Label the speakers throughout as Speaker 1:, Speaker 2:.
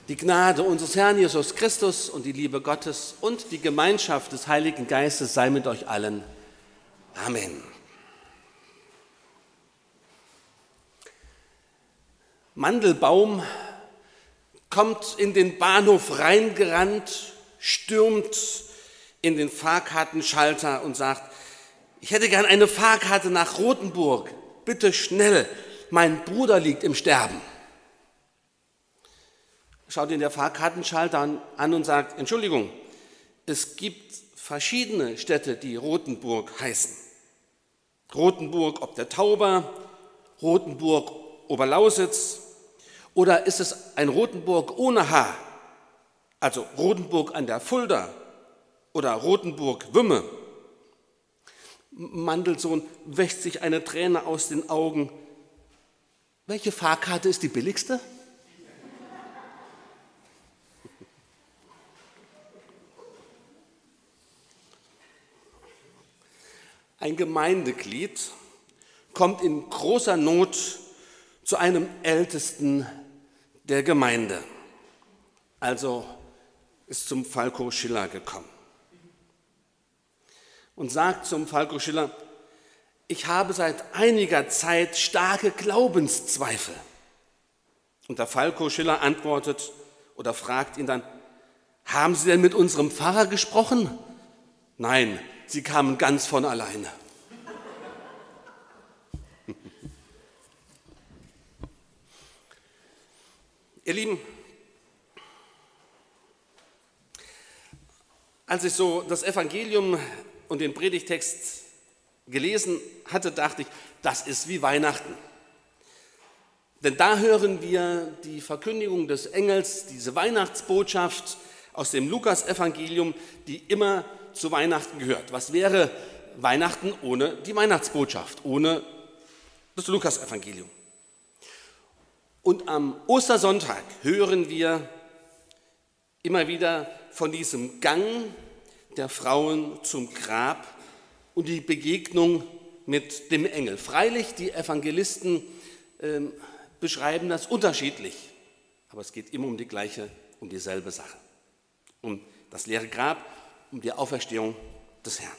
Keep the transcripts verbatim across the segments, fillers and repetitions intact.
Speaker 1: Die Gnade unseres Herrn Jesus Christus und die Liebe Gottes und die Gemeinschaft des Heiligen Geistes sei mit euch allen. Amen. Mandelbaum kommt in den Bahnhof reingerannt, stürmt in den Fahrkartenschalter und sagt: Ich hätte gern eine Fahrkarte nach Rothenburg. Bitte schnell, mein Bruder liegt im Sterben. Schaut ihn der Fahrkartenschalter an und sagt: Entschuldigung, es gibt verschiedene Städte, die Rothenburg heißen. Rothenburg ob der Tauber, Rothenburg Oberlausitz, oder ist es ein Rothenburg ohne H, also Rothenburg an der Fulda oder Rothenburg-Wümme? Mandelsohn wäscht sich eine Träne aus den Augen. Welche Fahrkarte ist die billigste? Ein Gemeindeglied kommt in großer Not zu einem Ältesten der Gemeinde, also ist zum Falco Schiller gekommen und sagt zum Falco Schiller: Ich habe seit einiger Zeit starke Glaubenszweifel. Und der Falco Schiller antwortet oder fragt ihn dann: Haben Sie denn mit unserem Pfarrer gesprochen? Nein, sie kamen ganz von alleine. Ihr Lieben, als ich so das Evangelium und den Predigtext gelesen hatte, dachte ich, das ist wie Weihnachten. Denn da hören wir die Verkündigung des Engels, diese Weihnachtsbotschaft aus dem Lukas-Evangelium, die immer zu Weihnachten gehört. Was wäre Weihnachten ohne die Weihnachtsbotschaft, ohne das Lukas-Evangelium? Und am Ostersonntag hören wir immer wieder von diesem Gang der Frauen zum Grab und die Begegnung mit dem Engel. Freilich, die Evangelisten äh, beschreiben das unterschiedlich, aber es geht immer um die gleiche, um dieselbe Sache. Um das leere Grab, um die Auferstehung des Herrn.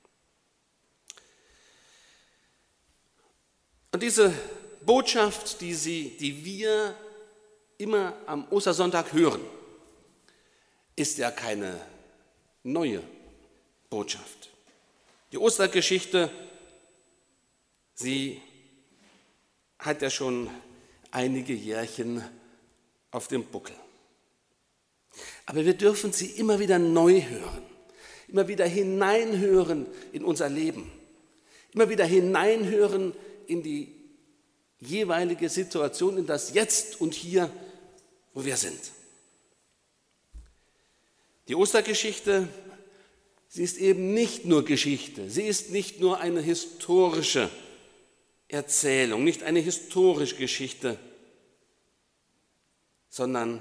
Speaker 1: Und diese Botschaft, die, sie, die wir immer am Ostersonntag hören, ist ja keine neue Botschaft. Die Ostergeschichte, sie hat ja schon einige Jährchen auf dem Buckel. Aber wir dürfen sie immer wieder neu hören, immer wieder hineinhören in unser Leben, immer wieder hineinhören in die jeweilige Situation, in das Jetzt und Hier, wo wir sind. Die Ostergeschichte, sie ist eben nicht nur Geschichte, sie ist nicht nur eine historische Erzählung, nicht eine historische Geschichte, sondern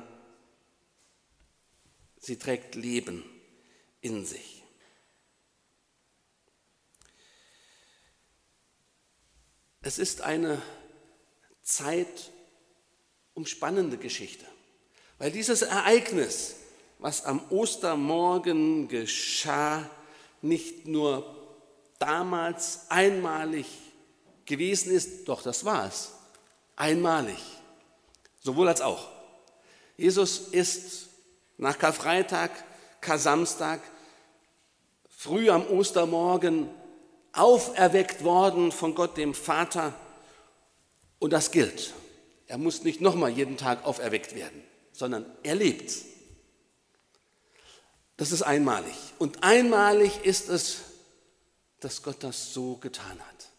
Speaker 1: sie trägt Leben in sich. Es ist eine zeitumspannende Geschichte, weil dieses Ereignis, was am Ostermorgen geschah, nicht nur damals einmalig gewesen ist, doch das war es, einmalig, sowohl als auch. Jesus ist nach Karfreitag, Kar-Samstag, früh am Ostermorgen auferweckt worden von Gott dem Vater. Und das gilt. Er muss nicht nochmal jeden Tag auferweckt werden, sondern er lebt. Das ist einmalig. Und einmalig ist es, dass Gott das so getan hat.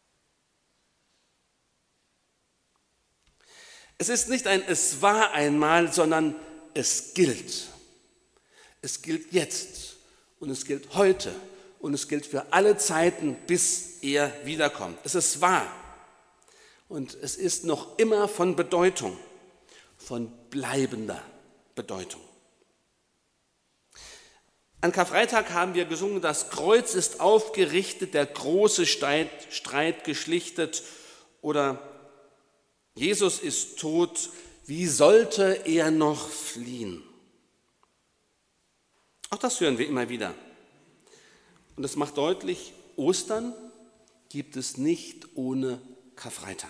Speaker 1: Es ist nicht ein Es war einmal, sondern es gilt. Es gilt jetzt und es gilt heute und es gilt für alle Zeiten, bis er wiederkommt. Es ist wahr. Und es ist noch immer von Bedeutung, von bleibender Bedeutung. An Karfreitag haben wir gesungen, das Kreuz ist aufgerichtet, der große Streit, Streit geschlichtet oder Jesus ist tot, wie sollte er noch fliehen? Auch das hören wir immer wieder. Und das macht deutlich, Ostern gibt es nicht ohne Karfreitag.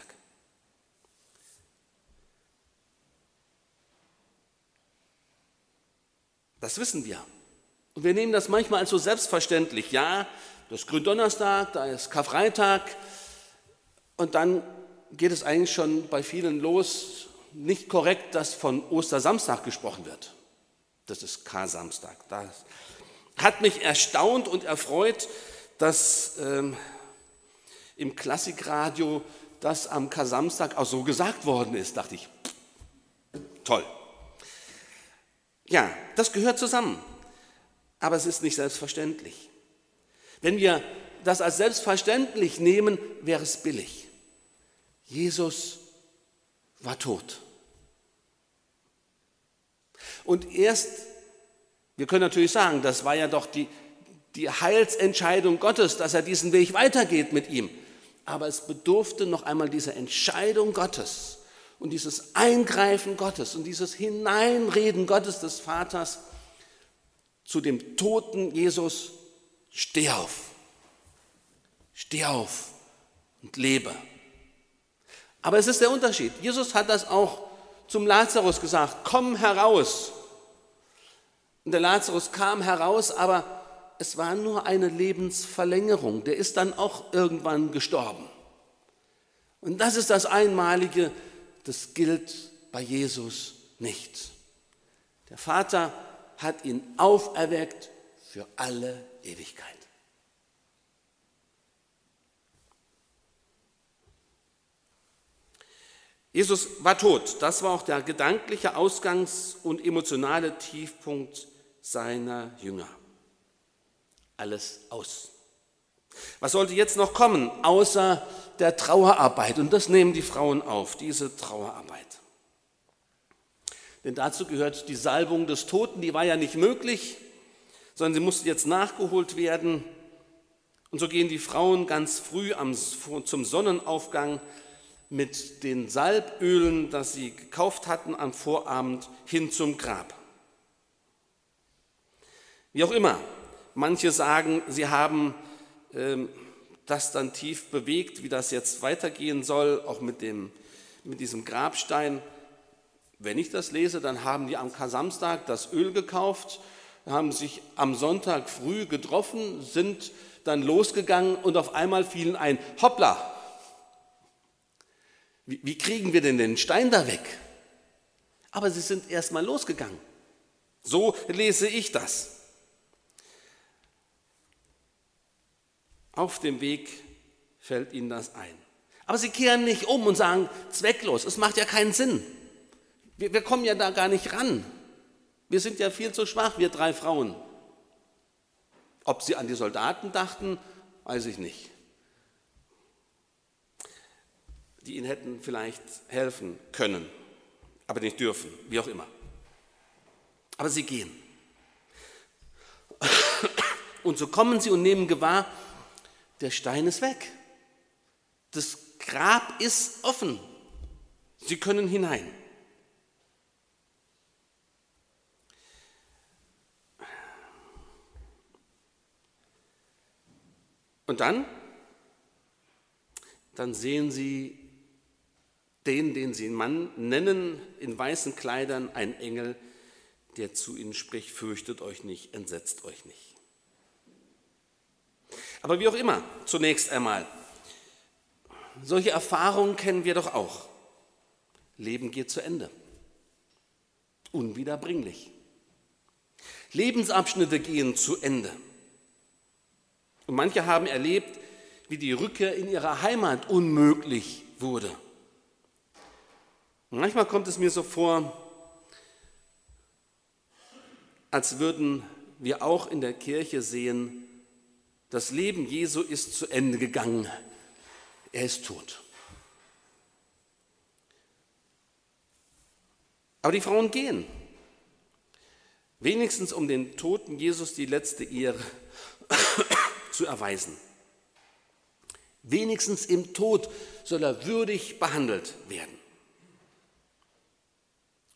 Speaker 1: Das wissen wir. Und wir nehmen das manchmal als so selbstverständlich. Ja, das ist Gründonnerstag, da ist Karfreitag. Und dann geht es eigentlich schon bei vielen los, nicht korrekt, dass von Ostersamstag gesprochen wird. Das ist Kar-Samstag. Das hat mich erstaunt und erfreut, dass ähm, im Klassikradio das am Kar-Samstag auch so gesagt worden ist. Dachte ich, toll. Ja, das gehört zusammen, aber es ist nicht selbstverständlich. Wenn wir das als selbstverständlich nehmen, wäre es billig. Jesus war tot. Und erst, wir können natürlich sagen, das war ja doch die, die Heilsentscheidung Gottes, dass er diesen Weg weitergeht mit ihm. Aber es bedurfte noch einmal dieser Entscheidung Gottes und dieses Eingreifen Gottes und dieses Hineinreden Gottes des Vaters zu dem toten Jesus: Steh auf, steh auf und lebe. Aber es ist der Unterschied. Jesus hat das auch zum Lazarus gesagt: Komm heraus. Und der Lazarus kam heraus, aber es war nur eine Lebensverlängerung. Der ist dann auch irgendwann gestorben. Und das ist das Einmalige, das gilt bei Jesus nicht. Der Vater hat ihn auferweckt für alle Ewigkeit. Jesus war tot. Das war auch der gedankliche Ausgangs- und emotionale Tiefpunkt seiner Jünger. Alles aus. Was sollte jetzt noch kommen, außer der Trauerarbeit? Und das nehmen die Frauen auf, diese Trauerarbeit. Denn dazu gehört die Salbung des Toten, die war ja nicht möglich, sondern sie musste jetzt nachgeholt werden. Und so gehen die Frauen ganz früh am, zum Sonnenaufgang mit den Salbölen, das sie gekauft hatten am Vorabend, hin zum Grab. Wie auch immer, manche sagen, sie haben ähm, das dann tief bewegt, wie das jetzt weitergehen soll, auch mit, dem, mit diesem Grabstein. Wenn ich das lese, dann haben die am Kar-Samstag das Öl gekauft, haben sich am Sonntag früh getroffen, sind dann losgegangen und auf einmal fielen ein: Hoppla! Wie, wie kriegen wir denn den Stein da weg? Aber sie sind erst mal losgegangen. So lese ich das. Auf dem Weg fällt ihnen das ein. Aber sie kehren nicht um und sagen: zwecklos, es macht ja keinen Sinn. Wir, wir kommen ja da gar nicht ran. Wir sind ja viel zu schwach, wir drei Frauen. Ob sie an die Soldaten dachten, weiß ich nicht. Die ihnen hätten vielleicht helfen können, aber nicht dürfen, wie auch immer. Aber sie gehen. Und so kommen sie und nehmen gewahr, der Stein ist weg. Das Grab ist offen. Sie können hinein. Und dann, dann sehen sie den, den sie Mann nennen, in weißen Kleidern, ein Engel, der zu ihnen spricht: Fürchtet euch nicht, entsetzt euch nicht. Aber wie auch immer, zunächst einmal, solche Erfahrungen kennen wir doch auch. Leben geht zu Ende. Unwiederbringlich. Lebensabschnitte gehen zu Ende. Und manche haben erlebt, wie die Rückkehr in ihre Heimat unmöglich wurde. Und manchmal kommt es mir so vor, als würden wir auch in der Kirche sehen, das Leben Jesu ist zu Ende gegangen. Er ist tot. Aber die Frauen gehen. Wenigstens um den toten Jesus die letzte Ehre zu erweisen. Wenigstens im Tod soll er würdig behandelt werden.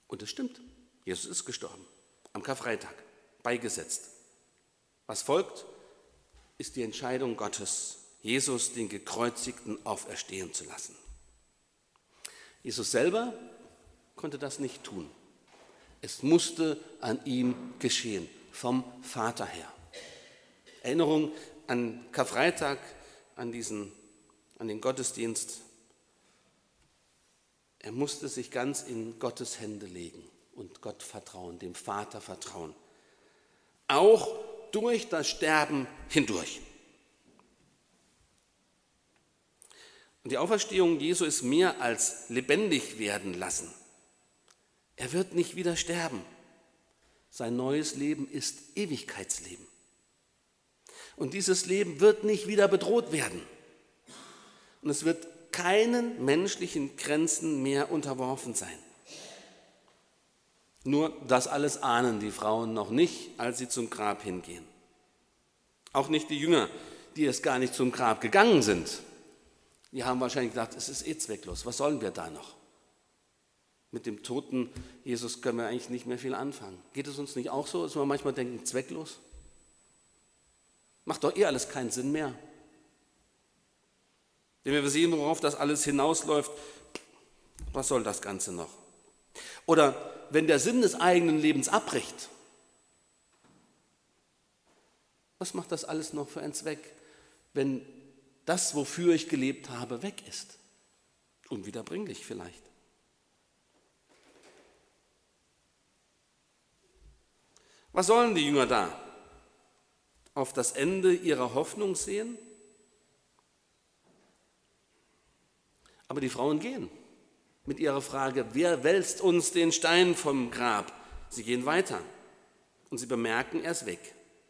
Speaker 1: Und es stimmt, Jesus ist gestorben, am Karfreitag, beigesetzt. Was folgt, ist die Entscheidung Gottes, Jesus, den Gekreuzigten, auferstehen zu lassen. Jesus selber konnte das nicht tun. Es musste an ihm geschehen, vom Vater her. Erinnerung an Karfreitag, an, diesen, an den Gottesdienst. Er musste sich ganz in Gottes Hände legen und Gott vertrauen, dem Vater vertrauen. Auch durch das Sterben hindurch. Und die Auferstehung Jesu ist mehr als lebendig werden lassen. Er wird nicht wieder sterben. Sein neues Leben ist Ewigkeitsleben. Und dieses Leben wird nicht wieder bedroht werden. Und es wird keinen menschlichen Grenzen mehr unterworfen sein. Nur das alles ahnen die Frauen noch nicht, als sie zum Grab hingehen. Auch nicht die Jünger, die erst gar nicht zum Grab gegangen sind. Die haben wahrscheinlich gedacht, es ist eh zwecklos, was sollen wir da noch? Mit dem toten Jesus können wir eigentlich nicht mehr viel anfangen. Geht es uns nicht auch so, dass wir manchmal denken, zwecklos? Macht doch eh alles keinen Sinn mehr. Denn wir sehen, worauf das alles hinausläuft, was soll das Ganze noch? Oder wenn der Sinn des eigenen Lebens abbricht, was macht das alles noch für einen Zweck, wenn das, wofür ich gelebt habe, weg ist? Unwiederbringlich vielleicht. Was sollen die Jünger da? Auf das Ende ihrer Hoffnung sehen? Aber die Frauen gehen mit ihrer Frage, wer wälzt uns den Stein vom Grab? Sie gehen weiter und sie bemerken, er ist weg.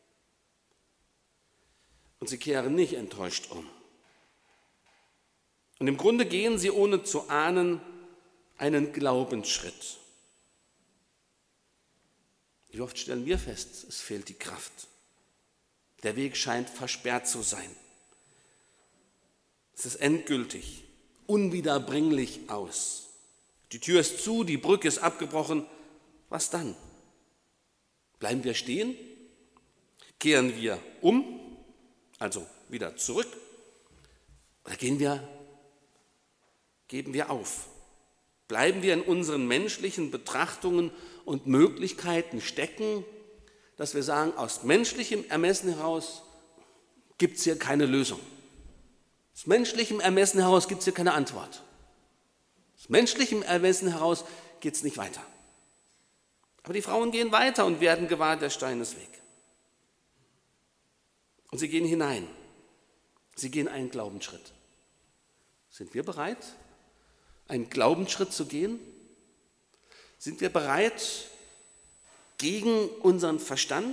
Speaker 1: Und sie kehren nicht enttäuscht um. Und im Grunde gehen sie, ohne zu ahnen, einen Glaubensschritt. Wie oft stellen wir fest, es fehlt die Kraft. Der Weg scheint versperrt zu sein. Es ist endgültig, unwiederbringlich aus. Die Tür ist zu, die Brücke ist abgebrochen. Was dann? Bleiben wir stehen? Kehren wir um, also wieder zurück? Oder gehen wir, geben wir auf? Bleiben wir in unseren menschlichen Betrachtungen und Möglichkeiten stecken, dass wir sagen, aus menschlichem Ermessen heraus gibt es hier keine Lösung. Aus menschlichem Ermessen heraus gibt es hier keine Antwort. Aus menschlichem Ermessen heraus geht es nicht weiter. Aber die Frauen gehen weiter und werden gewahr, der Stein ist weg. Und sie gehen hinein. Sie gehen einen Glaubensschritt. Sind wir bereit, einen Glaubensschritt zu gehen? Sind wir bereit, gegen unseren Verstand,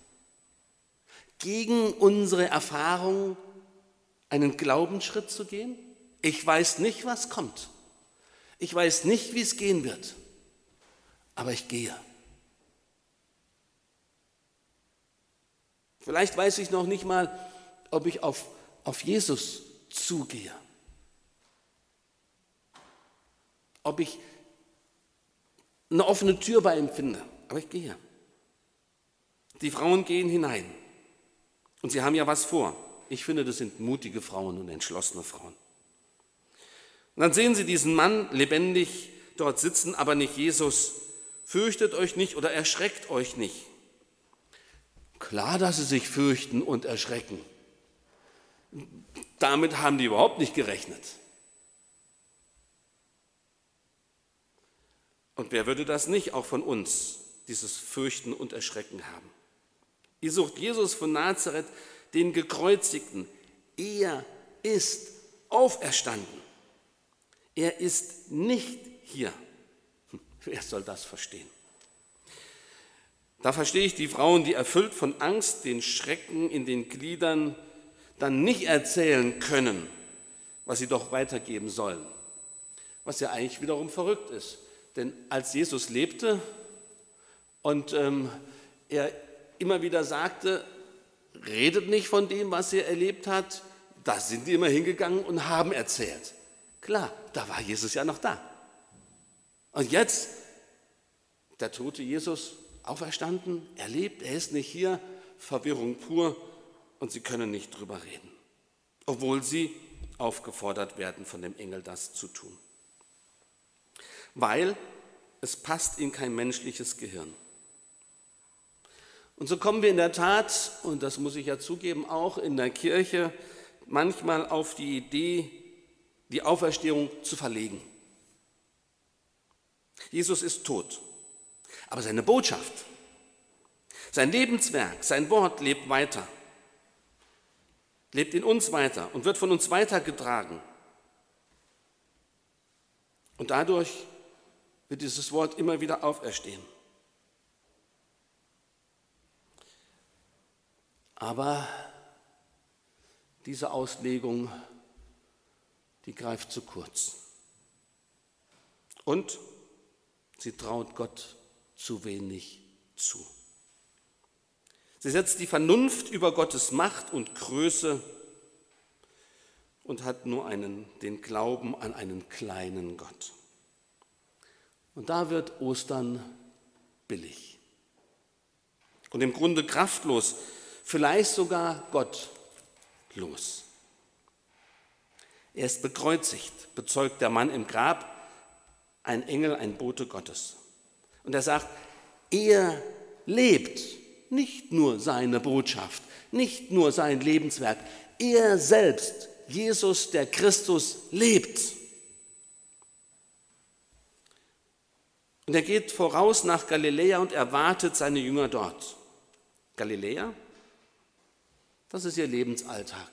Speaker 1: gegen unsere Erfahrung einen Glaubensschritt zu gehen? Ich weiß nicht, was kommt. Ich weiß nicht, wie es gehen wird. Aber ich gehe. Vielleicht weiß ich noch nicht mal, ob ich auf, auf Jesus zugehe. Ob ich eine offene Tür bei ihm finde. Aber ich gehe. Die Frauen gehen hinein. Und sie haben ja was vor. Ich finde, das sind mutige Frauen und entschlossene Frauen. Und dann sehen sie diesen Mann lebendig dort sitzen, aber nicht Jesus. Fürchtet euch nicht oder erschreckt euch nicht. Klar, dass sie sich fürchten und erschrecken. Damit haben die überhaupt nicht gerechnet. Und wer würde das nicht auch von uns, dieses Fürchten und Erschrecken haben? Ihr sucht Jesus von Nazareth, den Gekreuzigten. Er ist auferstanden. Er ist nicht hier. Hm, wer soll das verstehen? Da verstehe ich die Frauen, die erfüllt von Angst, den Schrecken in den Gliedern, dann nicht erzählen können, was sie doch weitergeben sollen. Was ja eigentlich wiederum verrückt ist. Denn als Jesus lebte und ähm, er immer wieder sagte, redet nicht von dem, was ihr erlebt habt, da sind die immer hingegangen und haben erzählt. Klar, da war Jesus ja noch da. Und jetzt der tote Jesus auferstanden, er lebt, er ist nicht hier, Verwirrung pur und sie können nicht drüber reden, obwohl sie aufgefordert werden, von dem Engel das zu tun. Weil es passt in kein menschliches Gehirn. Und so kommen wir in der Tat, und das muss ich ja zugeben, auch in der Kirche manchmal auf die Idee, die Auferstehung zu verlegen. Jesus ist tot, aber seine Botschaft, sein Lebenswerk, sein Wort lebt weiter, lebt in uns weiter und wird von uns weitergetragen. Und dadurch wird dieses Wort immer wieder auferstehen. Aber diese Auslegung, die greift zu kurz. Und sie traut Gott zu wenig zu. Sie setzt die Vernunft über Gottes Macht und Größe und hat nur einen, den Glauben an einen kleinen Gott. Und da wird Ostern billig und im Grunde kraftlos, vielleicht sogar gottlos. Er ist bekreuzigt, bezeugt der Mann im Grab, ein Engel, ein Bote Gottes. Und er sagt, er lebt, nicht nur seine Botschaft, nicht nur sein Lebenswerk, er selbst, Jesus der Christus, lebt. Und er geht voraus nach Galiläa und erwartet seine Jünger dort. Galiläa, das ist ihr Lebensalltag.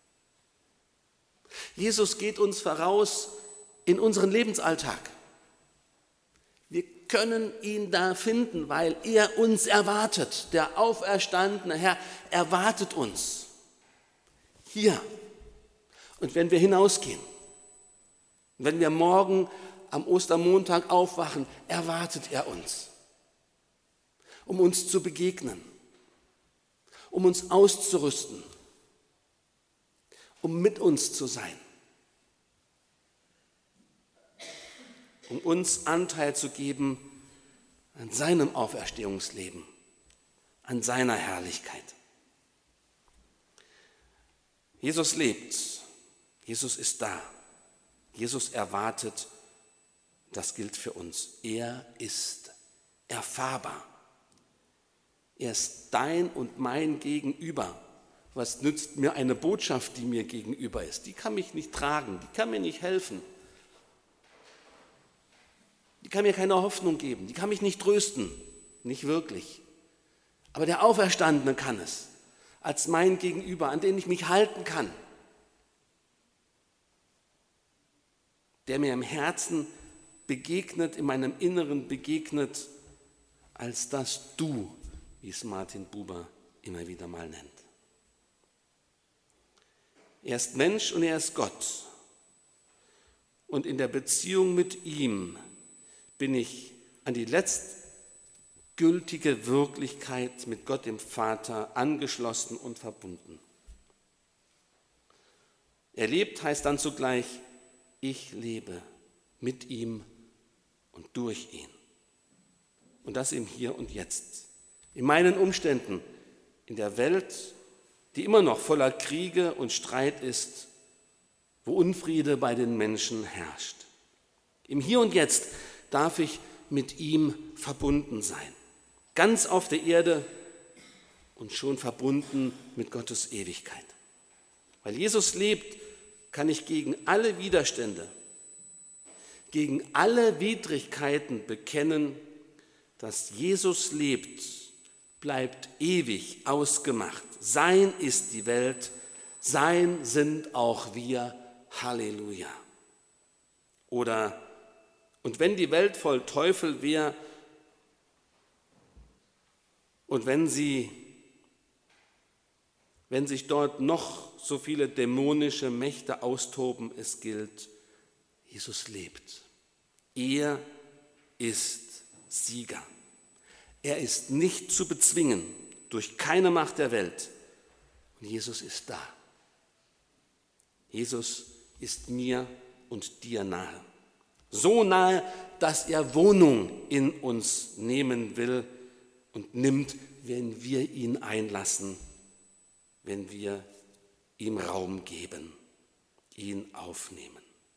Speaker 1: Jesus geht uns voraus in unseren Lebensalltag. Wir können ihn da finden, weil er uns erwartet. Der auferstandene Herr erwartet uns. Hier. Und wenn wir hinausgehen, wenn wir morgen am Ostermontag aufwachen, erwartet er uns, um uns zu begegnen, um uns auszurüsten, um mit uns zu sein, um uns Anteil zu geben an seinem Auferstehungsleben, an seiner Herrlichkeit. Jesus lebt, Jesus ist da, Jesus erwartet, das gilt für uns. Er ist erfahrbar. Er ist dein und mein Gegenüber. Was nützt mir eine Botschaft, die mir gegenüber ist? Die kann mich nicht tragen, die kann mir nicht helfen. Die kann mir keine Hoffnung geben, die kann mich nicht trösten, nicht wirklich. Aber der Auferstandene kann es, als mein Gegenüber, an den ich mich halten kann, der mir im Herzen begegnet, in meinem Inneren begegnet, als das Du, wie es Martin Buber immer wieder mal nennt. Er ist Mensch und er ist Gott. Und in der Beziehung mit ihm bin ich an die letztgültige Wirklichkeit mit Gott dem Vater angeschlossen und verbunden. Er lebt heißt dann zugleich, ich lebe mit ihm und durch ihn. Und das im Hier und Jetzt. In meinen Umständen, in der Welt, die immer noch voller Kriege und Streit ist, wo Unfriede bei den Menschen herrscht. Im Hier und Jetzt darf ich mit ihm verbunden sein. Ganz auf der Erde und schon verbunden mit Gottes Ewigkeit. Weil Jesus lebt, kann ich gegen alle Widerstände, gegen alle Widrigkeiten bekennen, dass Jesus lebt, bleibt ewig ausgemacht. Sein ist die Welt, sein sind auch wir. Halleluja. Oder, und wenn die Welt voll Teufel wäre und wenn sie, wenn sich dort noch so viele dämonische Mächte austoben, es gilt, Jesus lebt. Er ist Sieger. Er ist nicht zu bezwingen durch keine Macht der Welt. Und Jesus ist da. Jesus ist mir und dir nahe. So nahe, dass er Wohnung in uns nehmen will und nimmt, wenn wir ihn einlassen, wenn wir ihm Raum geben, ihn aufnehmen.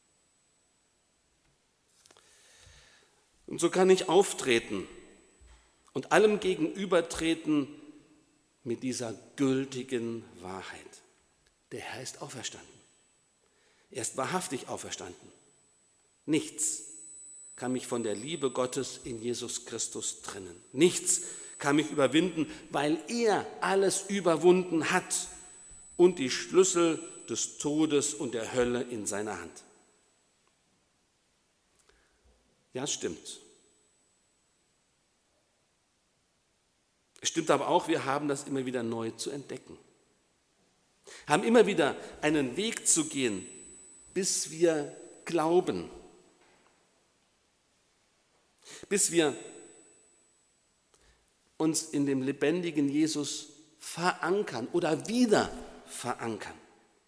Speaker 1: Und so kann ich auftreten und allem gegenübertreten mit dieser gültigen Wahrheit. Der Herr ist auferstanden. Er ist wahrhaftig auferstanden. Nichts kann mich von der Liebe Gottes in Jesus Christus trennen. Nichts kann mich überwinden, weil er alles überwunden hat und die Schlüssel des Todes und der Hölle in seiner Hand. Ja, es stimmt. Es stimmt aber auch, wir haben das immer wieder neu zu entdecken. Haben immer wieder einen Weg zu gehen, bis wir glauben. Bis wir uns in dem lebendigen Jesus verankern oder wieder verankern.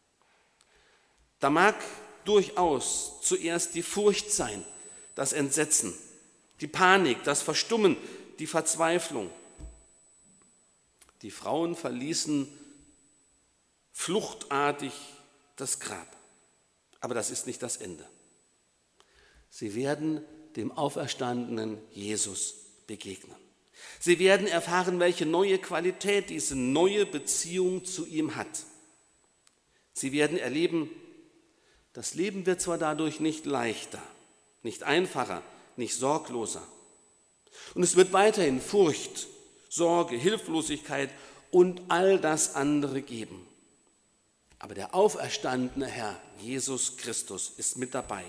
Speaker 1: Da mag durchaus zuerst die Furcht sein, das Entsetzen, die Panik, das Verstummen, die Verzweiflung. Die Frauen verließen fluchtartig das Grab. Aber das ist nicht das Ende. Sie werden dem auferstandenen Jesus begegnen. Sie werden erfahren, welche neue Qualität diese neue Beziehung zu ihm hat. Sie werden erleben, das Leben wird zwar dadurch nicht leichter, nicht einfacher, nicht sorgloser. Und es wird weiterhin Furcht, Sorge, Hilflosigkeit und all das andere geben. Aber der auferstandene Herr, Jesus Christus, ist mit dabei,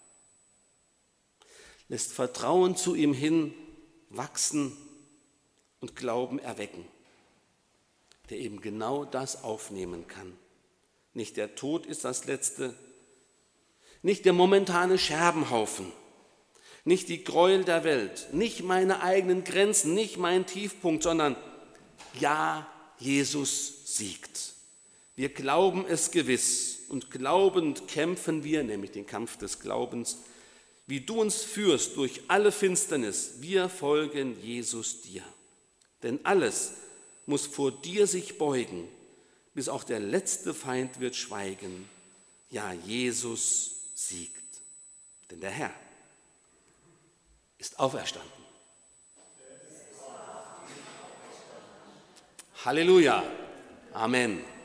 Speaker 1: lässt Vertrauen zu ihm hin wachsen und Glauben erwecken, der eben genau das aufnehmen kann. Nicht der Tod ist das Letzte, nicht der momentane Scherbenhaufen, nicht die Gräuel der Welt, nicht meine eigenen Grenzen, nicht mein Tiefpunkt, sondern ja, Jesus siegt. Wir glauben es gewiss und glaubend kämpfen wir, nämlich den Kampf des Glaubens, wie du uns führst durch alle Finsternis, wir folgen Jesus dir. Denn alles muss vor dir sich beugen, bis auch der letzte Feind wird schweigen. Ja, Jesus siegt. Denn der Herr ist auferstanden. Halleluja. Amen.